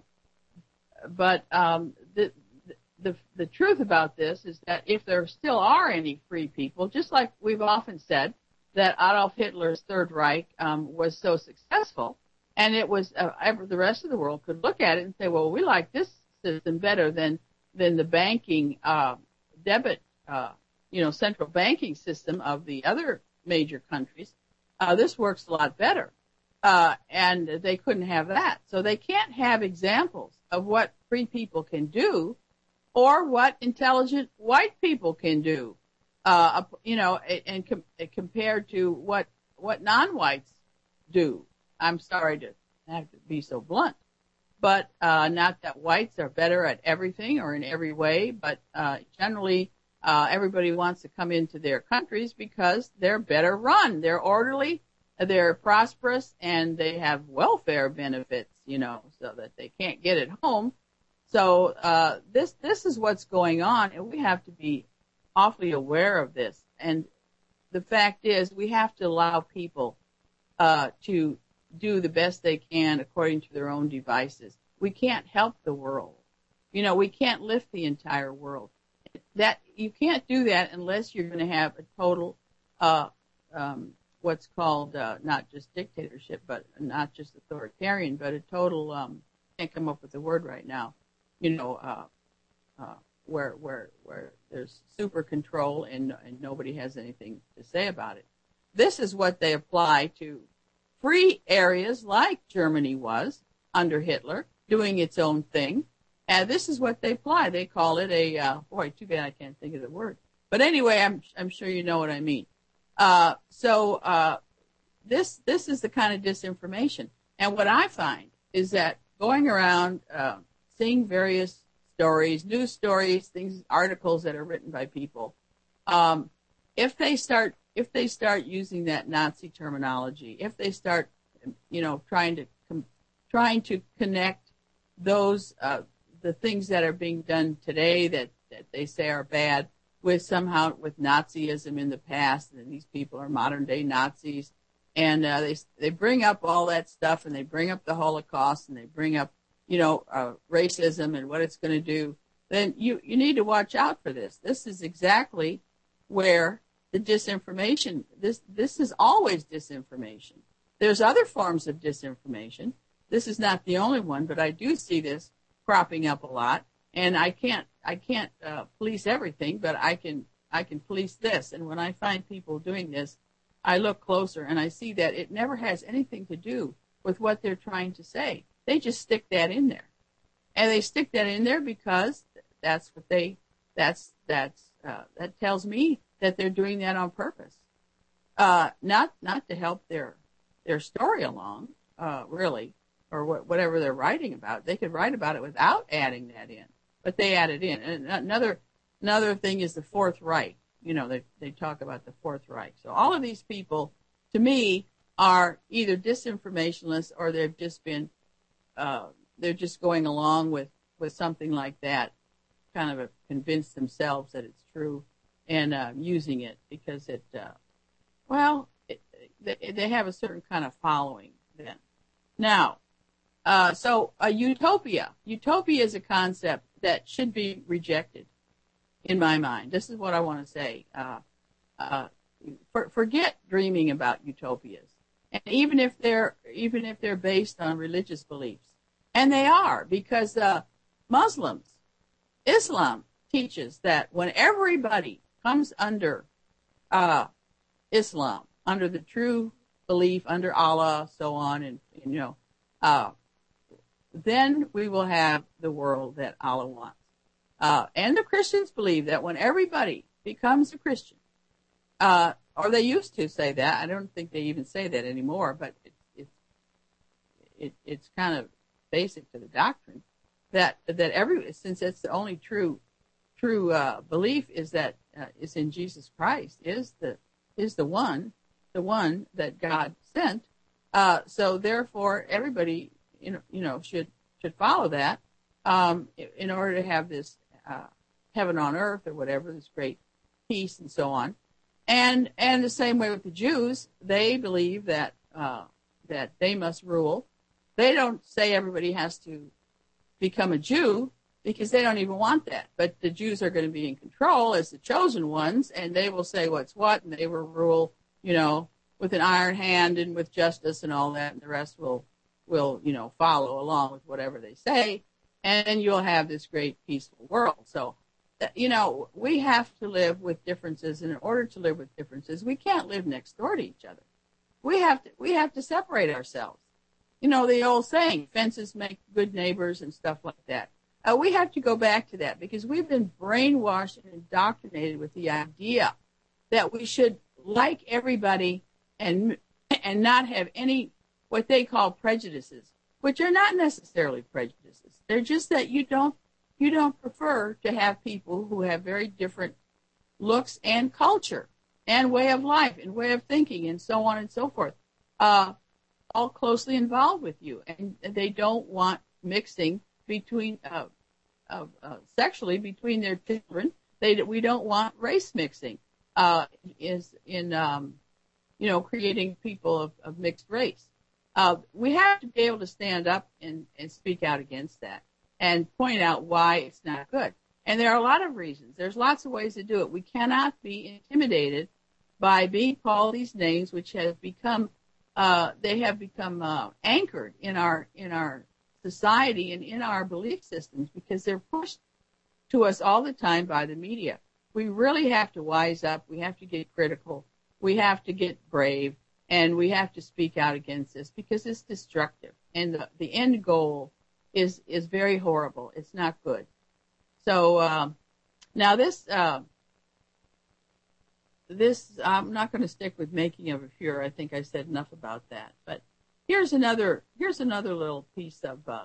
but um, the, the the truth about this is that if there still are any free people, just like we've often said that Adolf Hitler's Third Reich um, was so successful, and it was uh, the rest of the world could look at it and say, well, we like this system better than than the banking uh, debit, uh, you know, central banking system of the other major countries. Uh, this works a lot better, uh, and they couldn't have that. So they can't have examples of what free people can do, or what intelligent white people can do, uh, you know, and, and com- compared to what what non-whites do. I'm sorry to have to be so blunt, but uh, not that whites are better at everything or in every way, but uh, generally uh, everybody wants to come into their countries because they're better run, they're orderly, they're prosperous, and they have welfare benefits, you know, so that they can't get at home. So uh, this this is what's going on, and we have to be awfully aware of this. And the fact is, we have to allow people uh, to do the best they can according to their own devices. We can't help the world. You know, we can't lift the entire world. That you can't do that unless you're going to have a total, uh, um, what's called uh, not just dictatorship, but not just authoritarian, but a total. Um, can't come up with the word right now. You know, uh, uh, where where where there's super control and and nobody has anything to say about it. This is what they apply to free areas like Germany was under Hitler, doing its own thing. And this is what they apply. They call it a, uh, boy, too bad I can't think of the word. But anyway, I'm, I'm sure you know what I mean. Uh, so, uh, this, this is the kind of disinformation. And what I find is that going around, uh, seeing various stories, news stories, things, articles that are written by people, um, if they start If they start using that Nazi terminology, if they start, you know, trying to com- trying to connect those uh, the things that are being done today that, that they say are bad with somehow with Nazism in the past, and these people are modern day Nazis, and uh, they they bring up all that stuff, and they bring up the Holocaust, and they bring up, you know, uh, racism and what it's going to do, then you you need to watch out for this. This is exactly where the disinformation, this this is always disinformation. There's other forms of disinformation. This is not the only one, but I do see this cropping up a lot. And I can't I can't uh, police everything, but I can I can police this. And when I find people doing this, I look closer and I see that it never has anything to do with what they're trying to say. They just stick that in there, and they stick that in there because that's what they that's that's uh, that tells me that they're doing that on purpose, uh, not not to help their their story along, uh, really, or wh- whatever they're writing about. They could write about it without adding that in, but they add it in. And another another thing is the Fourth Reich. You know, they they talk about the Fourth Reich. So all of these people, to me, are either disinformationalists or they've just been uh, they're just going along with with something like that, kind of a, convince themselves that it's true. And uh, using it because it, uh, well, it, they, they have a certain kind of following then. Now, uh, so a utopia. Utopia is a concept that should be rejected, in my mind. This is what I want to say. Uh, uh, for, forget dreaming about utopias, and even if they're even if they're based on religious beliefs, and they are, because uh, Muslims, Islam teaches that when everybody comes under uh, Islam, under the true belief, under Allah, so on, and, and you know, uh, then we will have the world that Allah wants. Uh, and the Christians believe that when everybody becomes a Christian, uh, or they used to say that, I don't think they even say that anymore, but it, it, it, it's kind of basic to the doctrine, that that every since it's the only true true uh, belief is that uh, is in Jesus Christ, is the is the one the one that God sent. Uh, so therefore, everybody you know you know should should follow that um, in order to have this uh, heaven on earth or whatever, this great peace and so on. And and the same way with the Jews, they believe that uh, that they must rule. They don't say everybody has to become a Jew, because they don't even want that. But the Jews are going to be in control as the chosen ones, and they will say what's what, and they will rule, you know, with an iron hand and with justice and all that, and the rest will, will you know, follow along with whatever they say, and then you'll have this great peaceful world. So, you know, we have to live with differences, and in order to live with differences, we can't live next door to each other. We have to, we have to separate ourselves. You know, the old saying, fences make good neighbors and stuff like that. Uh, we have to go back to that because we've been brainwashed and indoctrinated with the idea that we should like everybody and and not have any what they call prejudices, which are not necessarily prejudices. They're just that you don't you don't prefer to have people who have very different looks and culture and way of life and way of thinking and so on and so forth, uh, all closely involved with you. And they don't want mixing between uh, uh, uh, sexually between their children. They we don't want race mixing uh, is in um, you know creating people of, of mixed race. Uh, we have to be able to stand up and, and speak out against that and point out why it's not good. And there are a lot of reasons. There's lots of ways to do it. We cannot be intimidated by being called these names, which have become, uh, they have become uh, anchored in our in our society and in our belief systems because they're pushed to us all the time by the media. We really have to wise up. We have to get critical. We have to get brave. And we have to speak out against this because it's destructive. And the, the end goal is is very horrible. It's not good. So um, now this, uh, this I'm not going to stick with making of a furor. I think I said enough about that. But here's another here's another little piece of uh,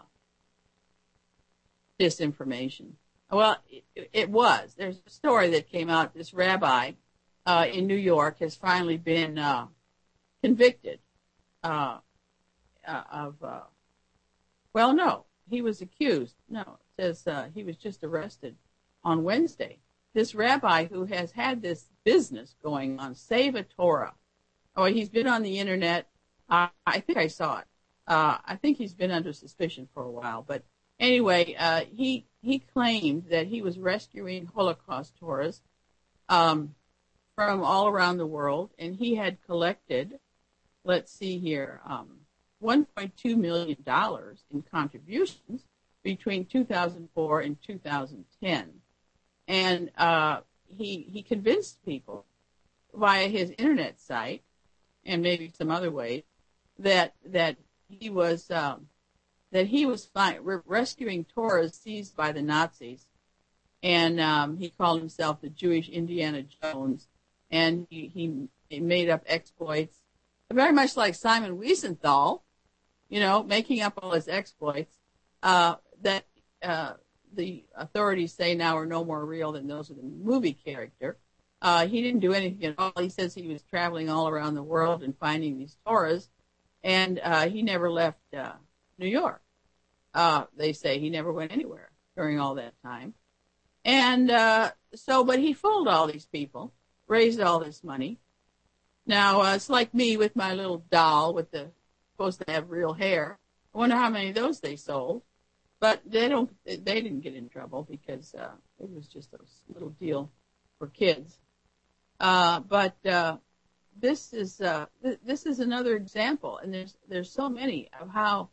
disinformation. Well, it, it was. There's a story that came out. This rabbi uh, in New York has finally been uh, convicted uh, uh, of, uh, well, no, he was accused. No, it says uh, he was just arrested on Wednesday. This rabbi who has had this business going on, Save a Torah. Oh, he's been on the internet. Uh, I think I saw it. Uh, I think he's been under suspicion for a while. But anyway, uh, he he claimed that he was rescuing Holocaust Torahs um, from all around the world, and he had collected, let's see here, um, one point two million dollars in contributions between two thousand four and two thousand ten. And uh, he he convinced people via his internet site and maybe some other ways that that he was um, that he was fi- re- rescuing Torahs seized by the Nazis, and um, he called himself the Jewish Indiana Jones, and he, he, he made up exploits, very much like Simon Wiesenthal, you know, making up all his exploits uh, that uh, the authorities say now are no more real than those of the movie character. Uh, he didn't do anything at all. He says he was traveling all around the world and finding these Torahs, and uh, he never left uh, New York. Uh, they say he never went anywhere during all that time. And uh, so, but he fooled all these people, raised all this money. Now, uh, it's like me with my little doll with the, supposed to have real hair. I wonder how many of those they sold. But they don't, they didn't get in trouble because uh, it was just a little deal for kids. Uh, but uh, this is uh, th- this is another example, and there's there's so many of how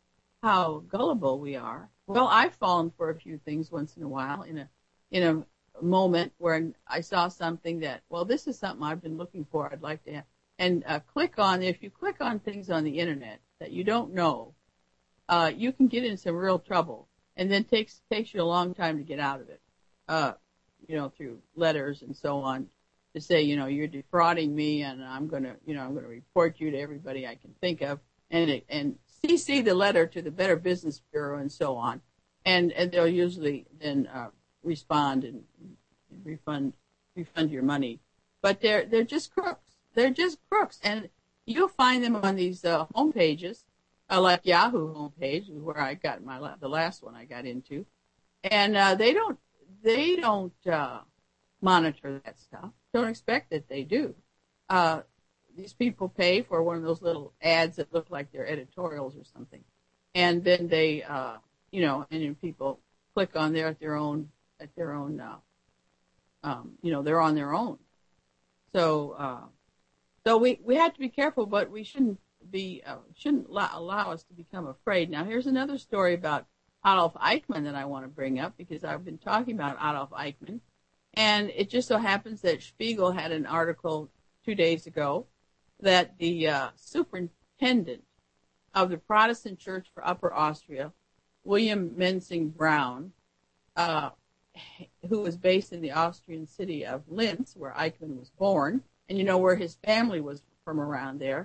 how gullible we are. Well, I've fallen for a few things once in a while in a in a moment where I saw something that, well, this is something I've been looking for. I'd like to have, and uh, click on if you click on things on the internet that you don't know, uh, you can get in some real trouble, and then takes takes you a long time to get out of it. Uh, you know, through letters and so on, to say, you know, you're defrauding me, and I'm gonna, you know, I'm gonna report you to everybody I can think of, and it, and C C the letter to the Better Business Bureau and so on, and and they'll usually then uh, respond and, and refund refund your money, but they're they're just crooks. They're just crooks, and you'll find them on these uh, home pages, uh, like Yahoo homepage, where I got my la- the last one I got into, and uh, they don't they don't uh, monitor that stuff. Don't expect that they do. Uh, these people pay for one of those little ads that look like they're editorials or something, and then they, uh, you know, and then people click on there at their own at their own, uh, um, you know, they're on their own. So, uh, so we we have to be careful, but we shouldn't be uh, shouldn't allow, allow us to become afraid. Now, here's another story about Adolf Eichmann that I want to bring up because I've been talking about Adolf Eichmann. And it just so happens that Spiegel had an article two days ago that the uh, superintendent of the Protestant Church for Upper Austria, William Menzing Brown, uh, who was based in the Austrian city of Linz, where Eichmann was born, and you know where his family was from around there,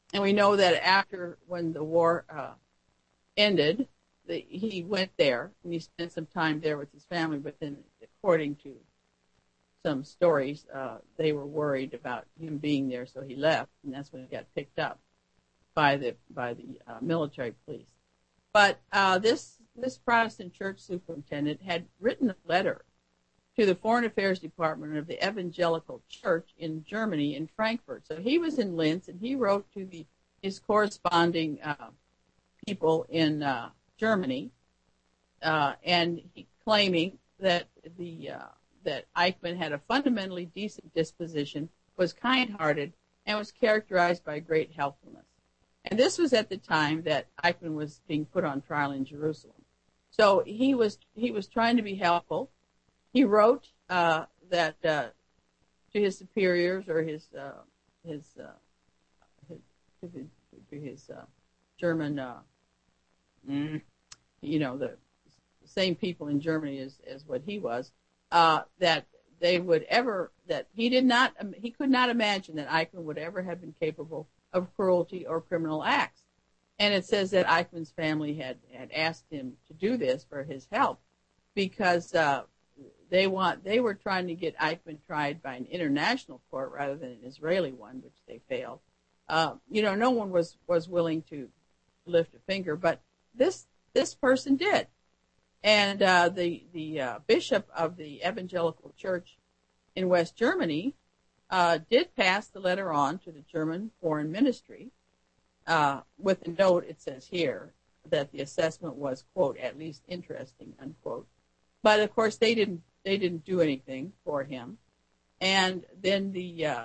And we know that after, when the war uh, ended, the, he went there, and he spent some time there with his family, but then, according to some stories, uh, they were worried about him being there, so he left, and that's when he got picked up by the by the uh, military police. But uh, this this Protestant church superintendent had written a letter to the Foreign Affairs Department of the Evangelical Church in Germany, in Frankfurt. So he was in Linz, and he wrote to the his corresponding uh, people in uh, Germany, uh, and he claiming that the uh, that Eichmann had a fundamentally decent disposition, was kind-hearted, and was characterized by great helpfulness. And this was at the time that Eichmann was being put on trial in Jerusalem. So he was he was trying to be helpful. He wrote uh, that uh, to his superiors or his uh, his, uh, his to his, to his uh, German, uh, mm, you know, the same people in Germany as, as what he was, uh, that they would ever that he did not he could not imagine that Eichmann would ever have been capable of cruelty or criminal acts. And it says that Eichmann's family had, had asked him to do this for his help because uh, they want they were trying to get Eichmann tried by an international court rather than an Israeli one, which they failed. Uh, you know, no one was, was willing to lift a finger, but this this person did. And uh, the the uh, bishop of the Evangelical Church in West Germany uh, did pass the letter on to the German Foreign Ministry uh, with a note, it says here, that the assessment was, quote, at least interesting, unquote. But, of course, they didn't they didn't do anything for him. And then the uh,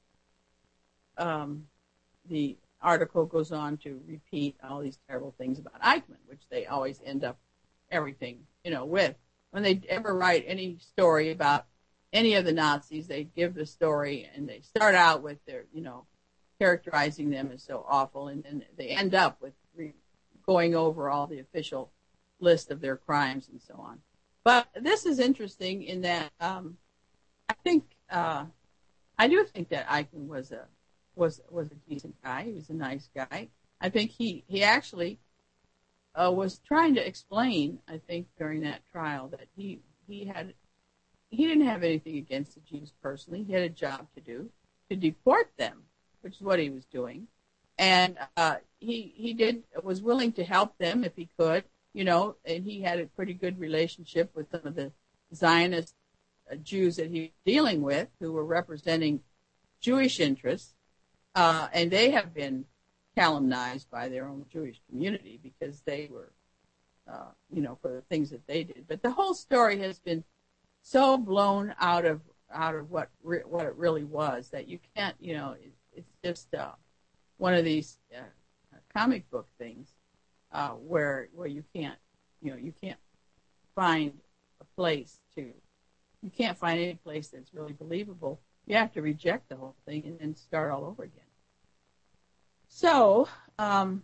um, the article goes on to repeat all these terrible things about Eichmann, which they always end up everything, you know, with. When they ever write any story about any of the Nazis, they give the story and they start out with their, you know, characterizing them as so awful, and then they end up with re- going over all the official list of their crimes and so on. But this is interesting in that um, I think uh, I do think that Eichmann was a was was a decent guy. He was a nice guy. I think he he actually uh, was trying to explain, I think, during that trial that he he had he didn't have anything against the Jews personally. He had a job to do to deport them, which is what he was doing, and uh, he he did was willing to help them if he could, you know, and he had a pretty good relationship with some of the Zionist uh, Jews that he was dealing with, who were representing Jewish interests. Uh, and they have been calumnized by their own Jewish community because they were, uh, you know, for the things that they did. But the whole story has been so blown out of out of what re- what it really was that you can't, you know, it, it's just uh, one of these uh, comic book things uh, where where you can't, you know, you can't find a place to, you can't find any place that's really believable. You have to reject the whole thing and then start all over again. So, um,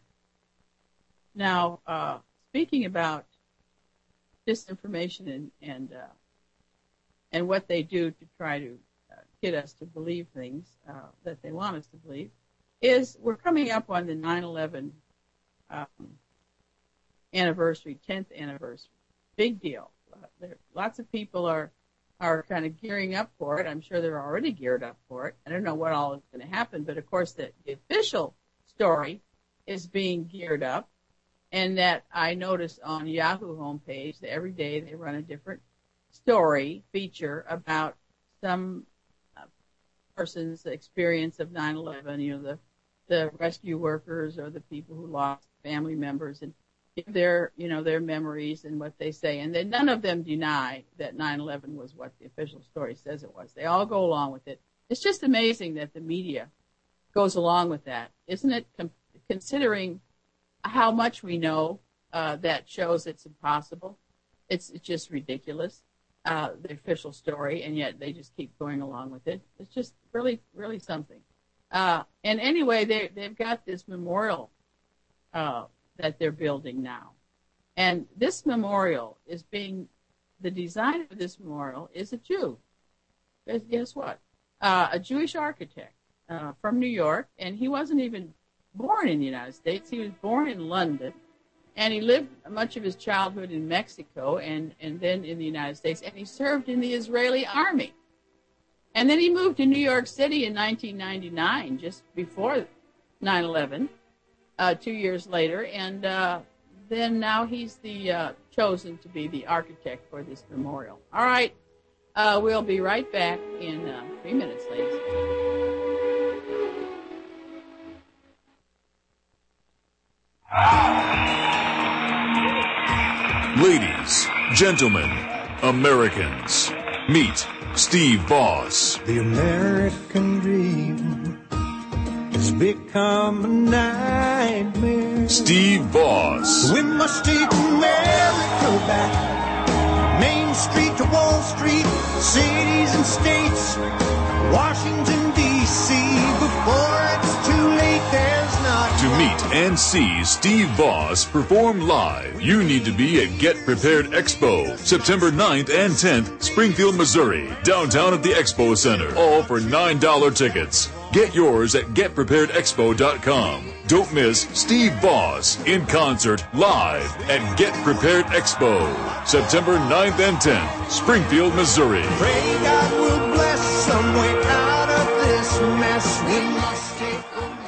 now, uh, speaking about disinformation and and, uh, and what they do to try to uh, get us to believe things uh, that they want us to believe, is we're coming up on the nine eleven um, anniversary, tenth anniversary. Big deal. Uh, there, lots of people are are kind of gearing up for it. I'm sure they're already geared up for it. I don't know what all is going to happen, but of course the, the official story is being geared up, and that I notice on Yahoo homepage that every day they run a different story feature about some uh, person's experience of nine eleven, you know, the, the rescue workers or the people who lost family members, and give their, you know, their memories and what they say. And then none of them deny that nine eleven was what the official story says it was. They all go along with it. It's just amazing that the media goes along with that, isn't it? Com- considering how much we know, uh, that shows it's impossible. It's, it's just ridiculous, uh, the official story, and yet they just keep going along with it. It's just really, really something. Uh, and anyway, they, they've got this memorial uh, that they're building now. And this memorial is being, the designer of this memorial is a Jew. Guess what? Uh, a Jewish architect uh, from New York, and he wasn't even born in the United States. He was born in London, and he lived much of his childhood in Mexico and, and then in the United States, and he served in the Israeli army. And then he moved to New York City in nineteen ninety-nine, just before nine eleven, uh, two years later, and uh, then now he's the uh, chosen to be the architect for this memorial. All right, uh, we'll be right back in uh, three minutes, ladies. Ladies, gentlemen, Americans, meet Steve Voss. The American dream has become a nightmare. Steve Voss. We must take America back. Main Street to Wall Street, cities and states, Washington, D C Before it's too late, there's not To meet and see Steve Voss perform live, you need to be at Get Prepared Expo, September ninth and tenth, Springfield, Missouri, downtown at the Expo Center, all for nine dollar tickets. Get yours at get prepared expo dot com. Don't miss Steve Voss in concert live at Get Prepared Expo, September ninth and tenth, Springfield, Missouri. Pray God will bless some way out of this mess. We must take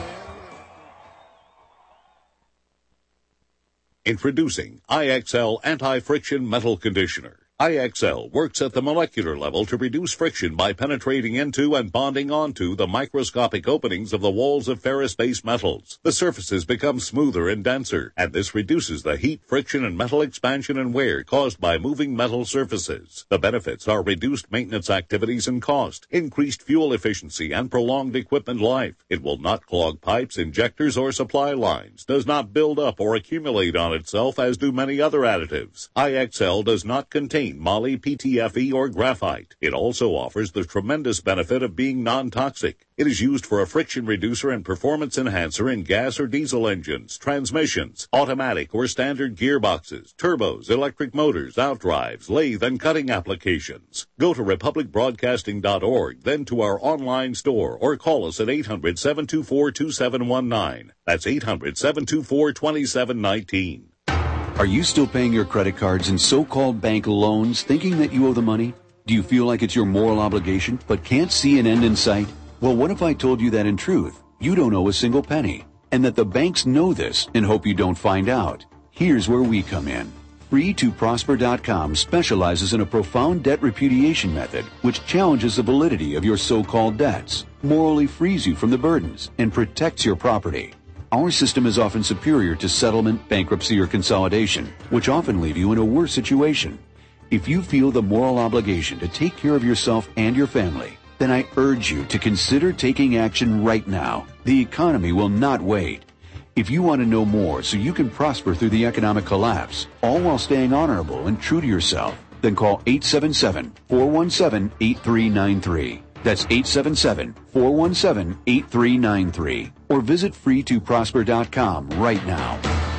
Introducing I X L Anti-Friction Metal Conditioner. I X L works at the molecular level to reduce friction by penetrating into and bonding onto the microscopic openings of the walls of ferrous-based metals. The surfaces become smoother and denser, and this reduces the heat, friction, and metal expansion and wear caused by moving metal surfaces. The benefits are reduced maintenance activities and cost, increased fuel efficiency, and prolonged equipment life. It will not clog pipes, injectors, or supply lines, does not build up or accumulate on itself as do many other additives. I X L does not contain moly, P T F E, or graphite. It also offers the tremendous benefit of being non-toxic. It is used for a friction reducer and performance enhancer in gas or diesel engines, transmissions, automatic or standard gearboxes, turbos, electric motors, outdrives, lathe, and cutting applications. Go to republic broadcasting dot org, then to our online store, or call us at eight hundred, seven two four, two seven one nine. That's eight hundred, seven two four, two seven one nine. Are you still paying your credit cards and so-called bank loans thinking that you owe the money? Do you feel like it's your moral obligation but can't see an end in sight? Well, what if I told you that in truth, you don't owe a single penny, and that the banks know this and hope you don't find out? Here's where we come in. free to prosper dot com specializes in a profound debt repudiation method which challenges the validity of your so-called debts, morally frees you from the burdens, and protects your property. Our system is often superior to settlement, bankruptcy, or consolidation, which often leave you in a worse situation. If you feel the moral obligation to take care of yourself and your family, then I urge you to consider taking action right now. The economy will not wait. If you want to know more so you can prosper through the economic collapse, all while staying honorable and true to yourself, then call eight seven seven, four one seven, eight three nine three. That's eight seven seven, four one seven, eight three nine three. Or visit free to prosper dot com right now.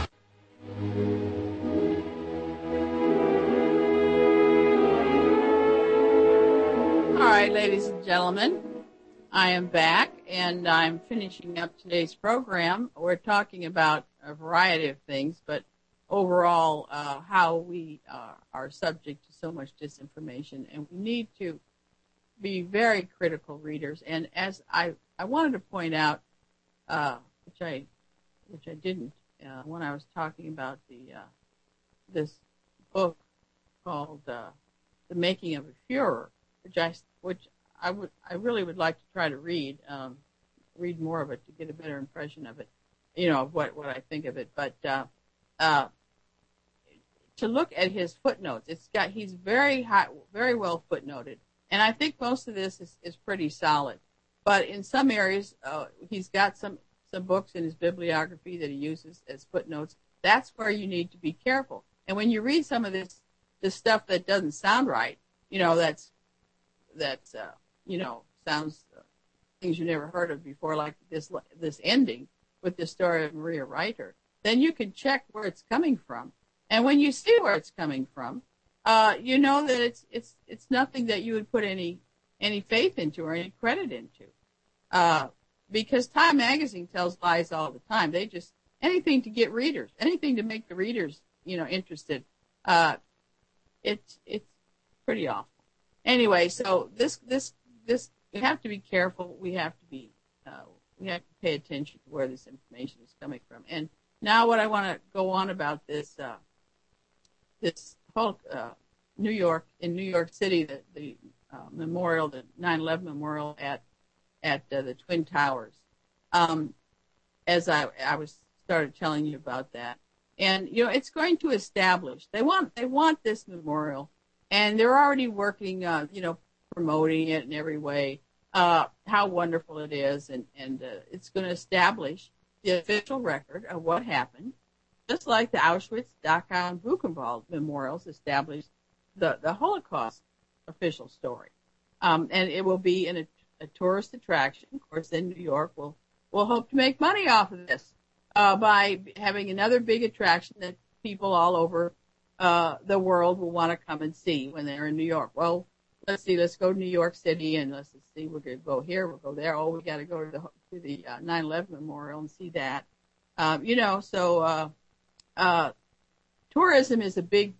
All right, ladies and gentlemen, I am back, and I'm finishing up today's program. We're talking about a variety of things, but overall, uh, how we uh, are subject to so much disinformation, and we need to be very critical readers. And as I, I wanted to point out, uh, which I, which I didn't, uh, when I was talking about the, uh, this book called, uh, The Making of a Führer, which I, which I would, I really would like to try to read, um, read more of it to get a better impression of it, you know, of what, what I think of it. But, uh, uh, to look at his footnotes, it's got, he's very high, very well footnoted. And I think most of this is, is pretty solid. But in some areas, uh, he's got some, some books in his bibliography that he uses as footnotes. That's where you need to be careful. And when you read some of this, this stuff that doesn't sound right, you know, that's, that's, uh, you know, sounds uh, things you never heard of before, like this, this ending with the story of Maria Reiter, then you can check where it's coming from. And when you see where it's coming from, Uh, you know that it's it's it's nothing that you would put any any faith into or any credit into. Uh, because Time Magazine tells lies all the time. They just, anything to get readers, anything to make the readers, you know, interested. Uh, it's, it's pretty awful. Anyway, so this, this, this, we have to be careful. We have to be, uh, we have to pay attention to where this information is coming from. And now what I want to go on about this, uh, this whole, uh, New York, in New York City, the, the uh, memorial, the nine eleven memorial at, at uh, the Twin Towers. Um, as I, I was started telling you about that. And, you know, it's going to establish, they want, they want this memorial, and they're already working, uh, you know, promoting it in every way, uh, how wonderful it is. And, and uh, it's going to establish the official record of what happened, just like the Auschwitz, Dachau, and Buchenwald memorials established the, the Holocaust official story. Um, and it will be in a, a tourist attraction. Of course, then New York will, will hope to make money off of this uh, by having another big attraction that people all over uh, the world will want to come and see when they're in New York. Well, let's see, let's go to New York City, and let's see, we're going to go here, we'll go there. Oh, we got to go to the, to the uh, nine eleven memorial and see that. Um, you know, so uh, uh, tourism is a big,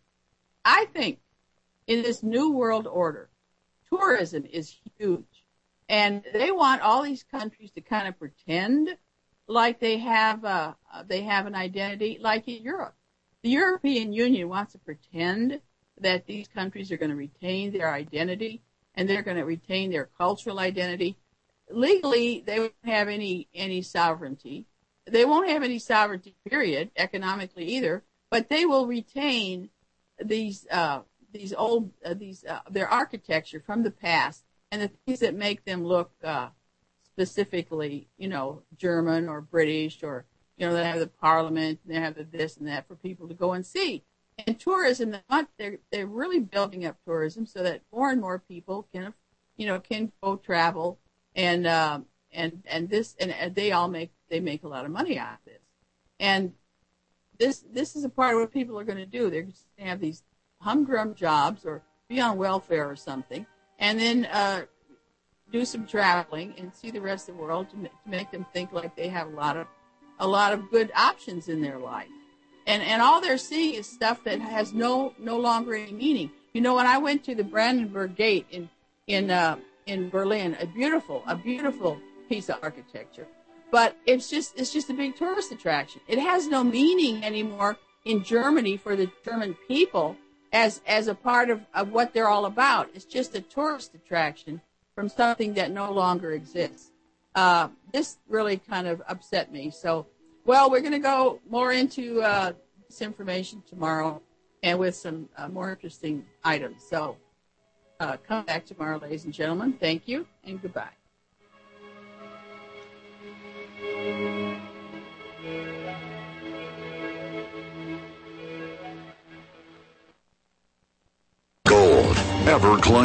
I think, in this new world order, tourism is huge. And they want all these countries to kind of pretend like they have uh, they have an identity, like in Europe. The European Union wants to pretend that these countries are going to retain their identity and they're going to retain their cultural identity. Legally, they won't have any any sovereignty. They won't have any sovereignty, period, economically either, but they will retain these uh, these old, uh, these uh, their architecture from the past and the things that make them look uh, specifically, you know, German or British, or, you know, they have the parliament, and they have the this and that for people to go and see. And tourism, they're they're really building up tourism so that more and more people can, you know, can go travel, and um, and and this and they all make they make a lot of money out of this. And this this is a part of what people are going to do. They're going to have these humdrum jobs or be on welfare or something, and then uh, do some traveling and see the rest of the world to, to make them think like they have a lot of a lot of good options in their life. And and all they're seeing is stuff that has no no longer any meaning. You know, when I went to the Brandenburg Gate in in uh, in Berlin, a beautiful a beautiful piece of architecture, but it's just it's just a big tourist attraction. It has no meaning anymore in Germany for the German people as as a part of, of what they're all about. It's just a tourist attraction from something that no longer exists. Uh, this really kind of upset me. So, well, we're going to go more into uh, this information tomorrow and with some uh, more interesting items. So uh, come back tomorrow, ladies and gentlemen. Thank you and goodbye. Gold, ever climb.